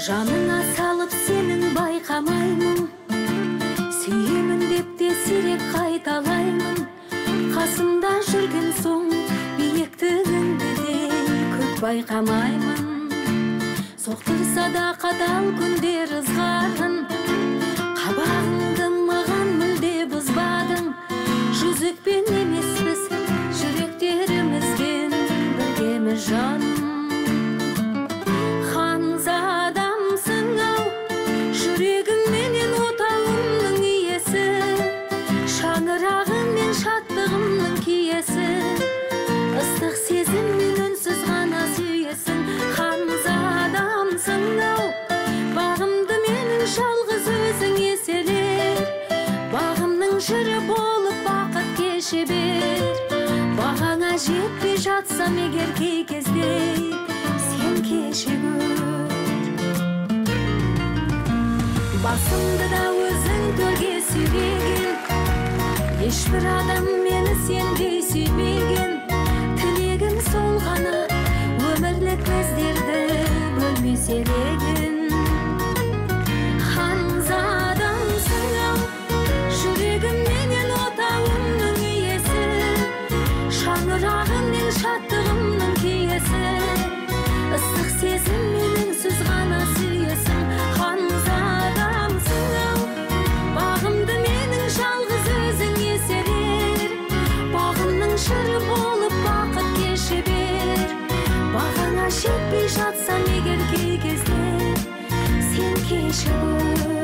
жаныңа салып сенің байқамаймын, сүйемін деп те сирек қайталаймын. Қасымда жүрген соң биіктігіңді де көп байқамаймын. Соқтырса да қатал күндер ызғарын, қабағыңды маған мүлде бұзбадың. Жүзікпен емеспіз, жүректерімізбен біргеміз жаным. Ханзадамсың ау, жүрегімменен отауымның иесі, шаңырағым мен шаттығымның киесі. Ыстық сезіммен үнсіз ғана сүйесің. Ханзадамсың ау, бағымды менің жалғыз өзің еселер. Бағымның жыры болып бақыт кеше бер. Бағаңа жетпей жатсам егер кей кезде, сен кеше көр. Басымды да өзің төрге сүйреген, ешбір адам мені сендей сүймеген. Тілегім сол ғана, өмірлік біздерді бөлмеселеген. Ханзадамсың ау, жүрегімменен отауымның иесі, шаңырағым мен шаттығымның киесі. Ыстық сезіммен үнсіз ғана сүйесің. Ханзадамсың ау, бағымды менің жалғыз өзің еселер. Бағымның жыры болып бақыт кеше бер. Бағаңа жетпей жатсам егер кей кезде, сен кеше көр.